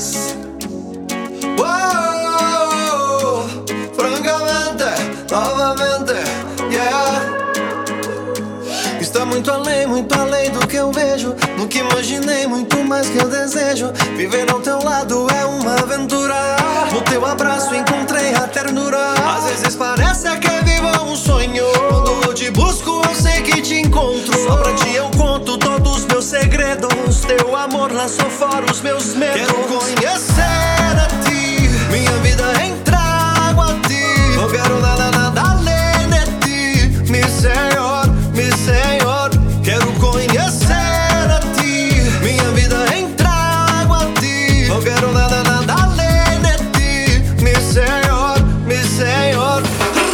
vez. Wow, francamente, novamente, yeah. Está muito além do que eu vejo, do que imaginei, muito mais que eu desejo. Viver ao teu lado é uma aventura. No teu abraço encontrei a ternura. Às vezes parece que vivo um sonho. Quando eu te busco eu sei que te encontro. Só pra ti eu conto todos os meus segredos. Teu amor lançou fora os meus medos. Quero conhecer a ti, minha vida entrego a ti. Não quero nada além de ti, mi Senhor, mi Senhor. Quero conhecer a ti, minha vida entrego a ti. Não quero nada além de ti, mi Senhor, mi Senhor.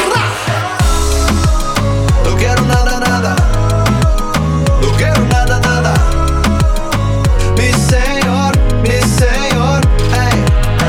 Não quero nada, não quero nada, mi Senhor, ei.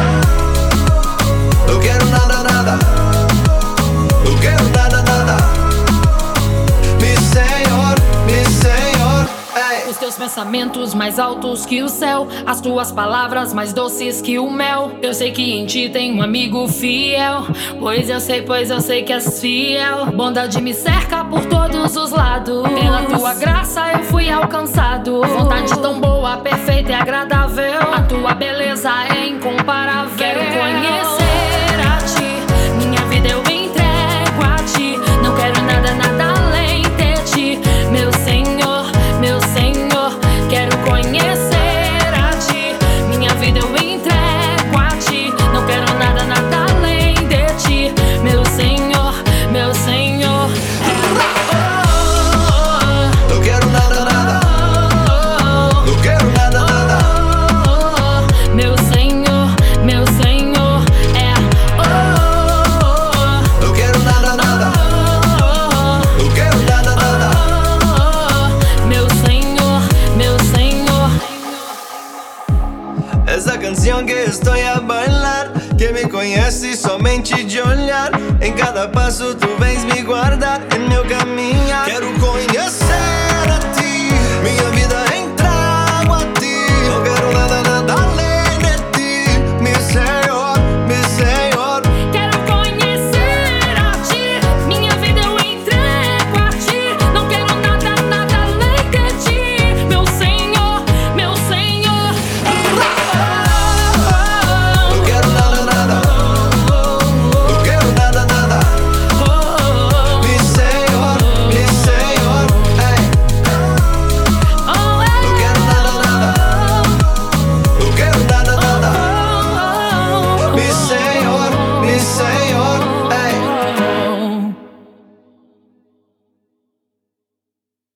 Não quero nada, não quero nada, mi Senhor, ei. Os teus pensamentos mais altos que o céu, as tuas palavras mais doces que o mel. Eu sei que em ti tem um amigo fiel, pois eu sei que és fiel. Bondade me cerca por todos os lados, pela tua graça eu fui alcançado. Vontade tão boa, perfeita e agradável, a tua beleza é incomparável. Quero conhecer a ti, minha vida eu entrego a ti. Não quero nada além de ti, meu Senhor, meu Senhor. Quero conhecer a ti, minha vida eu entrego a ti. Não quero nada além de ti, meu Senhor, meu Senhor. Não quero nada, não quero nada, Meu Senhor, meu Senhor, é. não quero nada, não quero nada. Meu Senhor, meu Senhor. Essa canção que estou a bailar, que me conhece somente de olhar. Em cada passo tu vens me guardar em meu caminhar. Quero conhecer a ti, minha vida entrego a ti. Não quero nada além de ti, mi Senhor, mi Senhor. Quero conhecer a ti, minha vida eu entrego a ti. Não quero nada além de ti, meu Senhor, meu Senhor. Não quero nada, não quero nada, mi Senhor, ei. Não quero nada, não quero nada, mi